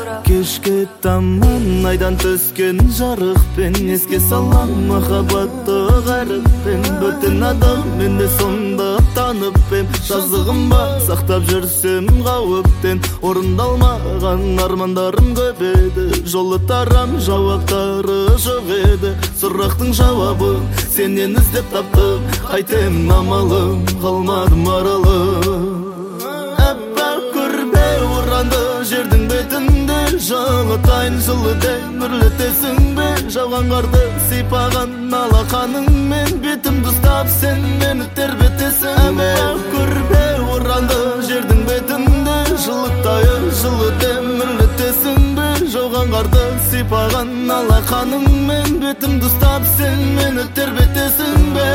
Кешке таман айдан түскен жарықпен еске салам махаббатты ғарықпен. Бөтен адам менде сонда танып ем, жазығым ба сақтап жүрсем қауіптен. Орындалмаған армандарым көп еді, жолы тарам жауаптары жоқ еді. Сұрақтың жауабы сенен іздеп таптым, қайтем амалым қалмады маралым. Әппақ көрпе оранды жердің бетінде, жылытайын жылы дәмірлетесің бе? Жауған қарды сипаған алақаныңмен, бетімді ұстап сен мені тербетесің. Әппақ көрпе оранды жердің бетінде, жылытайын жылы дәмірлетесің бе? Жауған қарды сипаған алақаныңмен, бетімді ұстап сен мені тербетесің бе?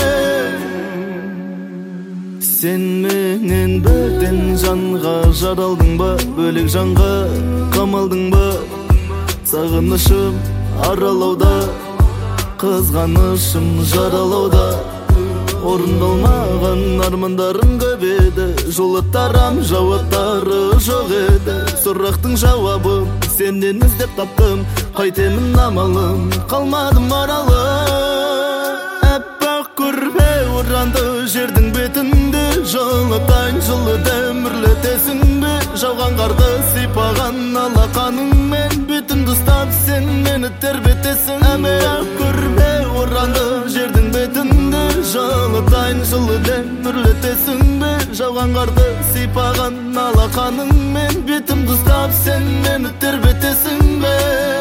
Сен менен бөтен жанға жаралдың ба, бөлек жанға қамалдың ба? Сағынышым аралауда, қызғанышым жаралауда. Орындалмаған армандарым көп еді, жолы тарам жауаптары жоқ еді. Сұрақтың жауабы сенен іздеп таптым, қайтемін амалым қалмады маралым. Әппақ көрпе оранды жердің бетінде, жылытайын жылы дәмірлетесің бе? Жауған қарды сипаған алақаныңмен, бетімді ұстап сен мені тербетесің. Әппақ көрпе оранды жердің бетінде, жылытайын жылы дәмірлетесің бе? Жауған қарды сипаған алақаныңмен, бетімді ұстап сен мені тербетесің бе?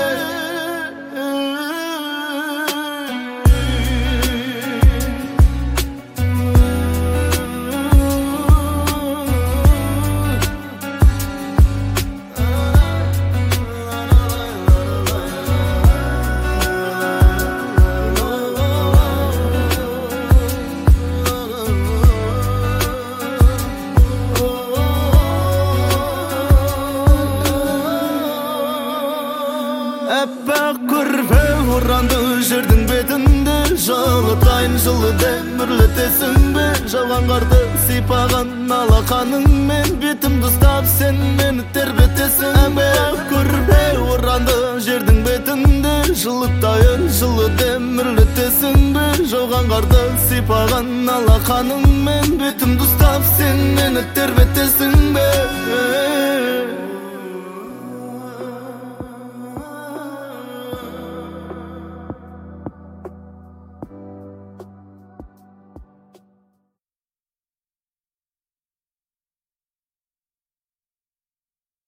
Әппақ көрпе оранды жердің бетінде, жылытайын жылы дәмірлетесің бе? Жауған қарды сипаған алақаныңмен, бетімді ұстап сен мені тербетесің. Әппақ көрпе оранды жердің бетінде, жылытайын жылы дәмірлетесің бе? Жауған қарды сипаған алақаныңмен, бетімді ұстап сен мені тербетесің бе?